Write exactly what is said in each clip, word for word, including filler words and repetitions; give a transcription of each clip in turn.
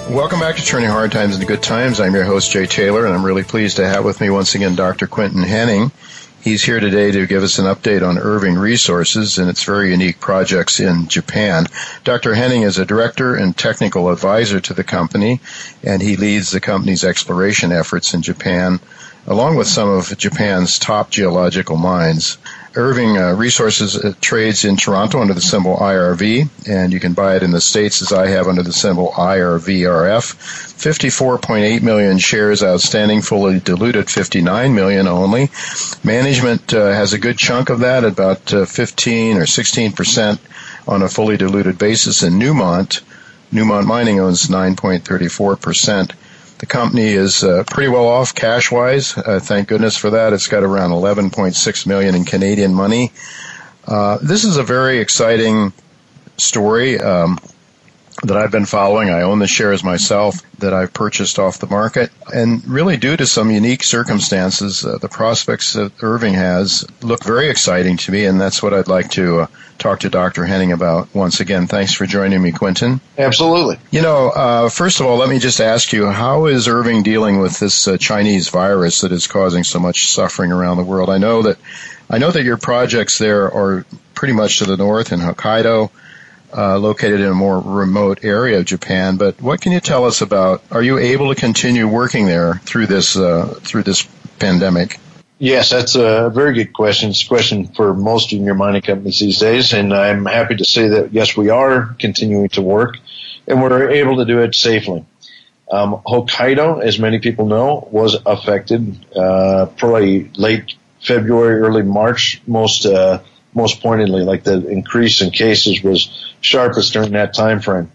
Welcome back to Turning Hard Times into Good Times. I'm your host, Jay Taylor, and I'm really pleased to have with me once again Doctor Quentin Henning. He's here today to give us an update on Irving Resources and its very unique projects in Japan. Doctor Henning is a director and technical advisor to the company, and he leads the company's exploration efforts in Japan, along with some of Japan's top geological mines. Irving uh, Resources uh, trades in Toronto under the symbol I R V, and you can buy it in the States as I have under the symbol I R V R F. fifty-four point eight million shares outstanding, fully diluted fifty-nine million only. Management uh, has a good chunk of that, about uh, fifteen or sixteen percent on a fully diluted basis. And Newmont, Newmont Mining owns nine point three four percent. The company is uh, pretty well off cash-wise. Uh, thank goodness for that. It's got around eleven point six million dollars in Canadian money. Uh, this is a very exciting story um, that I've been following. I own the shares myself that I've purchased off the market. And really due to some unique circumstances, uh, the prospects that Irving has look very exciting to me, and that's what I'd like to uh, talk to Doctor Henning about once again. Thanks for joining me, Quentin. Absolutely. You know, uh, first of all, let me just ask you, how is Irving dealing with this uh, Chinese virus that is causing so much suffering around the world? I know that I know that your projects there are pretty much to the north in Hokkaido, uh, located in a more remote area of Japan. But what can you tell us about? Are you able to continue working there through this uh, through this pandemic? Yes, that's a very good question. It's a question for most junior mining companies these days, and I'm happy to say that, yes, we are continuing to work, and we're able to do it safely. Um, Hokkaido, as many people know, was affected uh, probably late February, early March, most uh, most pointedly, like the increase in cases was sharpest during that time frame.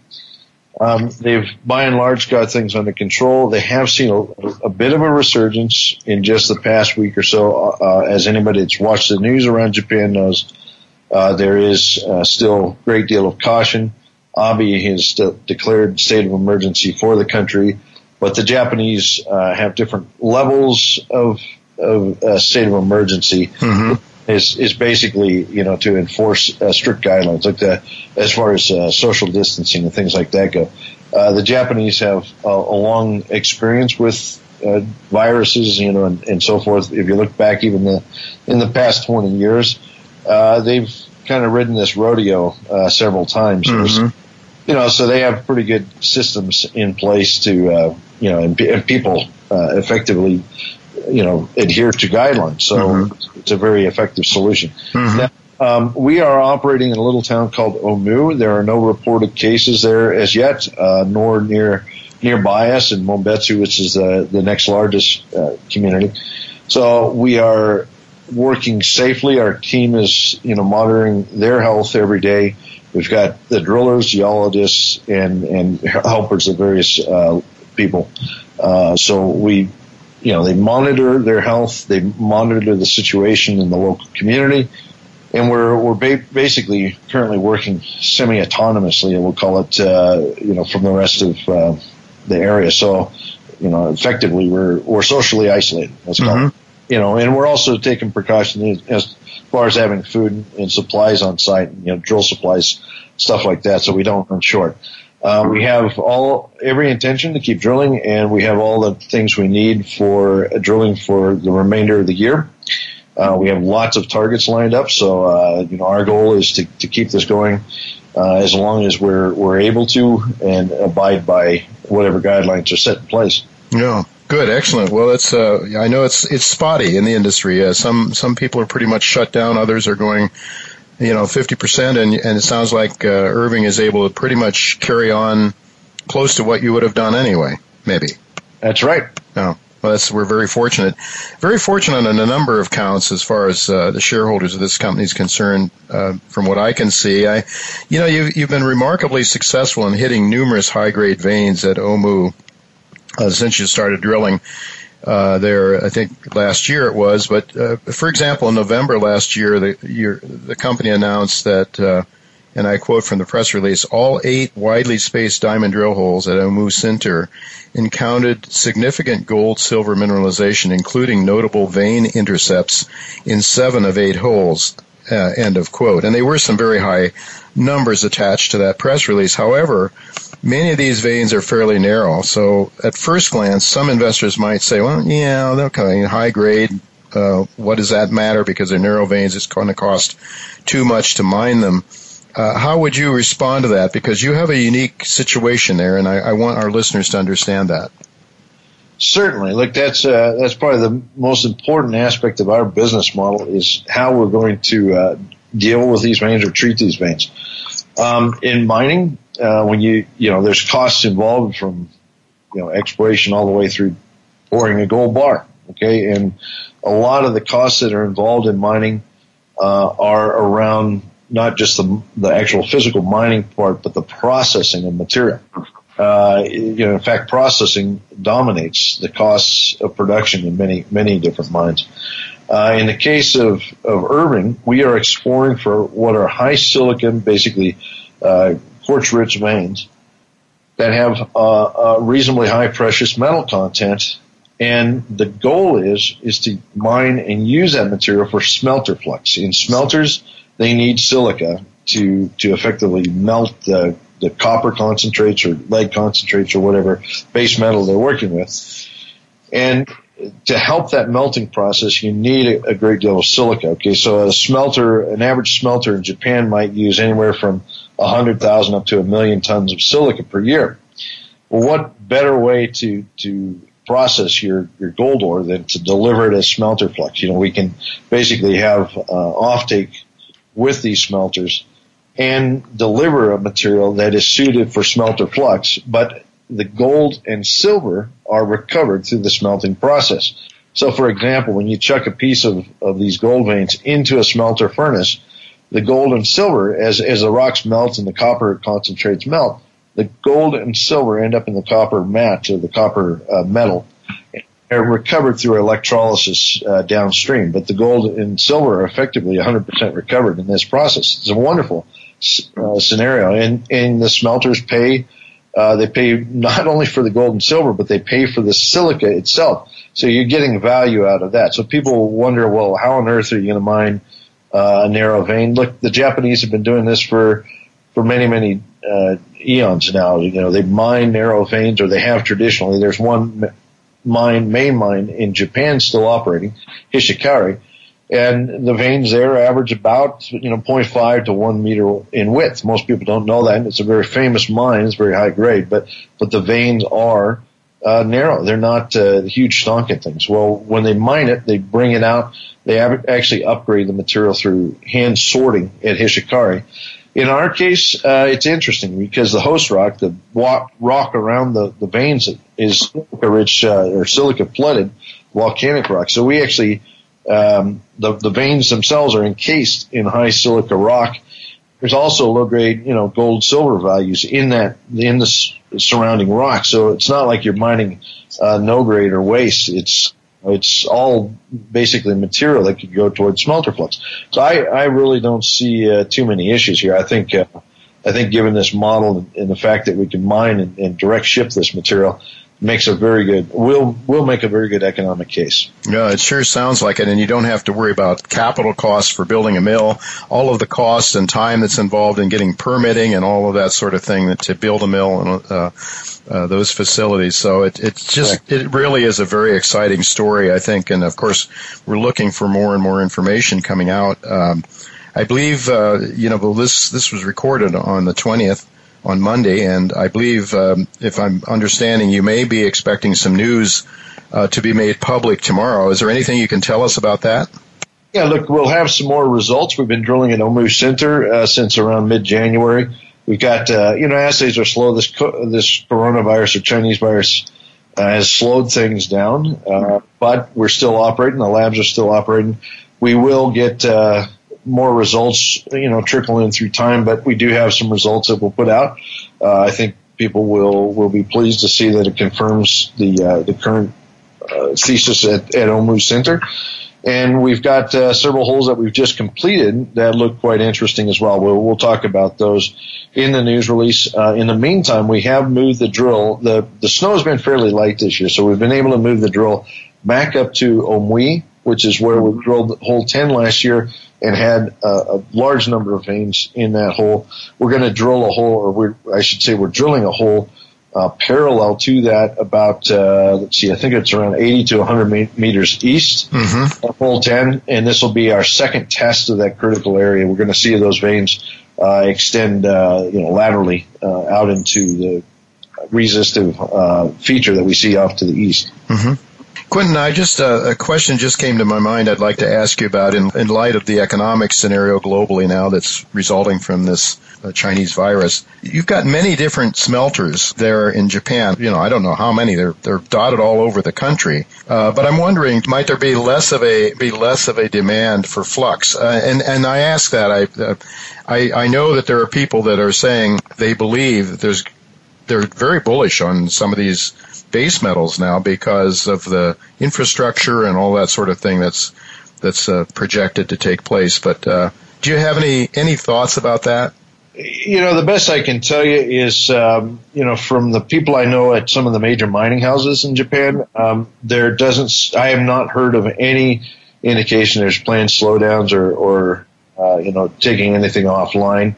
Um, they've, by and large, got things under control. They have seen a, a bit of a resurgence in just the past week or so. Uh, as anybody that's watched the news around Japan knows, uh, there is uh, still a great deal of caution. Abe has still declared state of emergency for the country, but the Japanese uh, have different levels of, of uh, state of emergency. Mm-hmm. Is is basically, you know, to enforce uh, strict guidelines, like the, as far as uh, social distancing and things like that go. Uh, the Japanese have uh, a long experience with uh, viruses, you know, and, and so forth. If you look back even the, in the past twenty years, uh, they've kind of ridden this rodeo uh, several times. Mm-hmm. You know, so they have pretty good systems in place to, uh, you know, and, and people uh, effectively, you know, adhere to guidelines. So mm-hmm. it's a very effective solution. Mm-hmm. Now, um, we are operating in a little town called Omu. There are no reported cases there as yet, uh, nor near nearby us in Mombetsu, which is the, the next largest uh, community. So we are working safely. Our team is, you know, monitoring their health every day. We've got the drillers, geologists, and, and helpers of various uh, people. Uh, so we, you know, they monitor their health, they monitor the situation in the local community, and we're we're ba- basically currently working semi-autonomously, we'll call it, uh, you know, from the rest of uh, the area. So, you know, effectively we're we're socially isolated, let's call mm-hmm. it. You know, and we're also taking precautions as far as having food and supplies on site, you know, drill supplies, stuff like that, so we don't run short. Uh, we have all every intention to keep drilling, and we have all the things we need for uh, drilling for the remainder of the year. Uh, we have lots of targets lined up, so uh, you know our goal is to, to keep this going uh, as long as we're we're able to and abide by whatever guidelines are set in place. Yeah, good, excellent. Well, it's uh, I know it's it's spotty in the industry. Uh, some some people are pretty much shut down. Others are going, you know, fifty percent, and, and it sounds like uh, Irving is able to pretty much carry on close to what you would have done anyway, maybe. That's right. Oh, well, that's, we're very fortunate. Very fortunate on a number of counts as far as uh, the shareholders of this company is concerned, uh, from what I can see. I, you know, you've, you've been remarkably successful in hitting numerous high-grade veins at Omu uh, since you started drilling. Uh, there, I think last year it was, but uh, for example, in November last year, the year, the company announced that, uh, and I quote from the press release, all eight widely spaced diamond drill holes at Omu Sinter encountered significant gold-silver mineralization, including notable vein intercepts in seven of eight holes. uh, end of quote. And there were some very high numbers attached to that press release. However, many of these veins are fairly narrow. So at first glance, some investors might say, well, yeah, okay, high grade, uh, what does that matter? Because they're narrow veins, it's going to cost too much to mine them. Uh, how would you respond to that? Because you have a unique situation there, and I, I want our listeners to understand that. Certainly. Look, that's uh, that's probably the most important aspect of our business model is how we're going to uh, deal with these veins or treat these veins. Um, in mining, uh, when you you know, there's costs involved from you know exploration all the way through pouring a gold bar. Okay, and a lot of the costs that are involved in mining uh, are around not just the the actual physical mining part, but the processing of material. Uh, you know, in fact, processing dominates the costs of production in many, many different mines. Uh, in the case of, of Irving, we are exploring for what are high silicon, basically, uh, quartz-rich veins that have uh, a reasonably high precious metal content. And the goal is, is to mine and use that material for smelter flux. In smelters, they need silica to, to effectively melt the the copper concentrates or lead concentrates or whatever base metal they're working with. And to help that melting process, you need a, a great deal of silica. Okay, so a smelter, an average smelter in Japan might use anywhere from one hundred thousand up to a million tons of silica per year. Well, what better way to, to process your, your gold ore than to deliver it as smelter flux? You know, we can basically have uh, offtake with these smelters and deliver a material that is suited for smelter flux, but the gold and silver are recovered through the smelting process. So, for example, when you chuck a piece of, of these gold veins into a smelter furnace, the gold and silver, as, as the rocks melt and the copper concentrates melt, the gold and silver end up in the copper matte or the copper uh, metal. They're recovered through electrolysis uh, downstream, but the gold and silver are effectively one hundred percent recovered in this process. It's a wonderful uh, scenario, and, and the smelters pay. Uh, they pay not only for the gold and silver, but they pay for the silica itself. So you're getting value out of that. So people wonder, well, how on earth are you going to mine uh, a narrow vein? Look, the Japanese have been doing this for for many, many uh, eons now. You know, they mine narrow veins, or they have traditionally. There's one mine, main mine in Japan still operating, Hishikari, and the veins there average about, you know, zero point five to one meter in width. Most people don't know that. It's a very famous mine. It's very high grade, but, but the veins are, uh, narrow. They're not, uh, huge stonking things. Well, when they mine it, they bring it out. They actually upgrade the material through hand sorting at Hishikari. In our case, uh, it's interesting because the host rock, the rock around the, the veins is silica rich, uh, or silica flooded volcanic rock. So we actually, um, the, the veins themselves are encased in high silica rock. There's also low grade, you know, gold, silver values in that, in the surrounding rock. So it's not like you're mining, uh, no grade or waste. It's, It's all basically material that could go towards smelter flux. So I, I really don't see uh, too many issues here. I think, uh, I think given this model and the fact that we can mine and, and direct ship this material makes a very good, will will make a very good economic case. Yeah, it sure sounds like it, and you don't have to worry about capital costs for building a mill, all of the costs and time that's involved in getting permitting and all of that sort of thing that, to build a mill and uh, uh, those facilities. So it it's just right. It really is a very exciting story, I think, and of course we're looking for more and more information coming out. Um, I believe uh, you know well, this this was recorded on the twentieth. On Monday, and I believe, um, if I'm understanding, you may be expecting some news uh, to be made public tomorrow. Is there anything you can tell us about that? Yeah, look, we'll have some more results. We've been drilling at Omu Center uh, since around mid-January. We've got, uh, you know, assays are slow. This co- this coronavirus or Chinese virus uh, has slowed things down, uh, but we're still operating. The labs are still operating. We will get uh more results, you know, trickle in through time, but we do have some results that we'll put out. Uh, I think people will, will be pleased to see that it confirms the, uh, the current, uh, thesis at, at Omu Center. And we've got, uh, several holes that we've just completed that look quite interesting as well. We'll, we'll talk about those in the news release. Uh, in the meantime, we have moved the drill. The, the snow has been fairly light this year, so we've been able to move the drill back up to Omui which is where we drilled hole ten last year and had a, a large number of veins in that hole. We're going to drill a hole, or we're, I should say we're drilling a hole uh, parallel to that about, uh, let's see, I think it's around eighty to one hundred meters east mm-hmm. of hole ten, and this will be our second test of that critical area. We're going to see those veins uh, extend, uh, you know, laterally uh, out into the resistive uh, feature that we see off to the east. Mm-hmm. Quentin, I just uh, a question just came to my mind I'd like to ask you about in, in light of the economic scenario globally now that's resulting from this uh, Chinese virus. You've got many different smelters there in Japan. You know, I don't know how many. They're they're dotted all over the country. Uh, but I'm wondering, might there be less of a be less of a demand for flux? Uh, and and I ask that I, uh, I I know that there are people that are saying they believe that there's they're very bullish on some of these base metals now because of the infrastructure and all that sort of thing that's that's uh, projected to take place. But uh, do you have any any thoughts about that? You know, the best I can tell you is, um, you know, from the people I know at some of the major mining houses in Japan, um, there doesn't. I have not heard of any indication there's planned slowdowns or, or uh, you know, taking anything offline.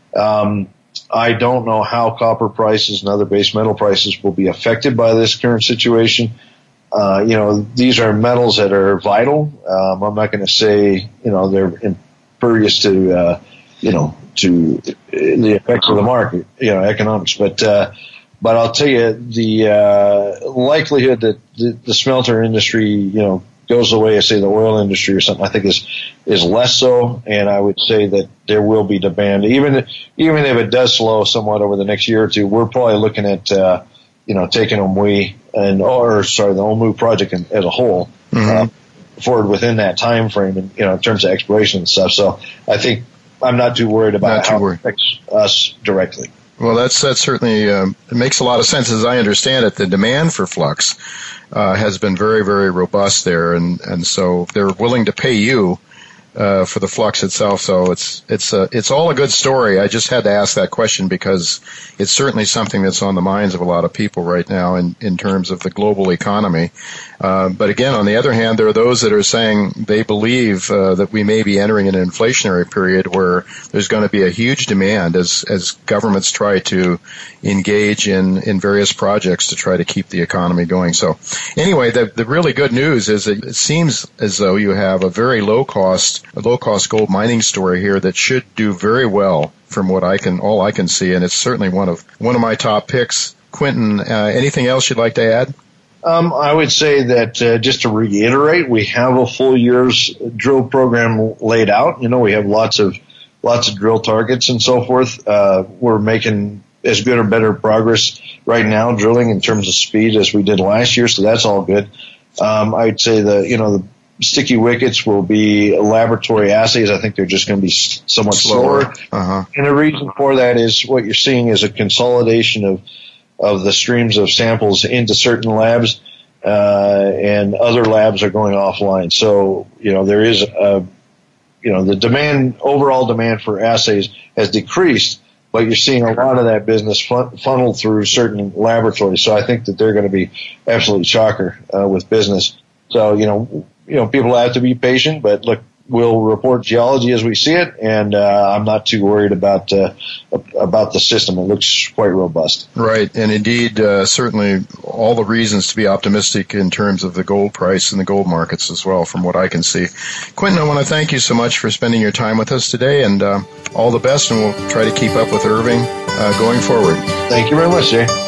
Um, I don't know how copper prices and other base metal prices will be affected by this current situation. Uh, you know, these are metals that are vital. Um, I'm not going to say, you know, they're impervious to, uh, you know, to the effects of the market, you know, economics. But, uh, but I'll tell you, the, uh, likelihood that the, the smelter industry, you know, goes the way of, say, the oil industry or something, I think is is less so, and I would say that there will be demand. Even even if it does slow somewhat over the next year or two, we're probably looking at, uh, you know, taking Omui and, or, sorry, the Omu project in, as a whole mm-hmm. uh, forward within that time frame, and, you know, in terms of exploration and stuff. So I think I'm not too worried about not how worried. it affects us directly. Well, that's that's certainly um, it makes a lot of sense. As I understand it, the demand for flux uh, has been very, very robust there, and, and so they're willing to pay you uh, for the flux itself. So it's it's uh, it's all a good story. I just had to ask that question because it's certainly something that's on the minds of a lot of people right now in, in terms of the global economy. Uh, but again, on the other hand, there are those that are saying they believe uh, that we may be entering an inflationary period where there's going to be a huge demand as as governments try to engage in, in various projects to try to keep the economy going. So anyway, the, the really good news is that it seems as though you have a very low cost, a low cost gold mining story here that should do very well from what I can, all I can see. And it's certainly one of, one of my top picks. Quentin, uh, anything else you'd like to add? Um, I would say that uh, just to reiterate, we have a full year's drill program laid out. You know, we have lots of lots of drill targets and so forth. Uh, we're making as good or better progress right now drilling in terms of speed as we did last year, so that's all good. Um, I'd say the you know the sticky wickets will be laboratory assays. I think they're just going to be somewhat slower, slower. Uh-huh. And the reason for that is what you're seeing is a consolidation of of the streams of samples into certain labs, uh, and other labs are going offline. So, you know, there is a, you know, the demand, overall demand for assays has decreased, but you're seeing a lot of that business fun- funneled through certain laboratories. So I think that they're going to be absolutely chocker, uh, with business. So, you know, you know, people have to be patient, but look, we'll report geology as we see it, and uh, I'm not too worried about uh, about the system. It looks quite robust. Right, and indeed, uh, certainly all the reasons to be optimistic in terms of the gold price and the gold markets as well, from what I can see. Quentin, I want to thank you so much for spending your time with us today, and uh, all the best, and we'll try to keep up with Irving uh, going forward. Thank you very much, Jay.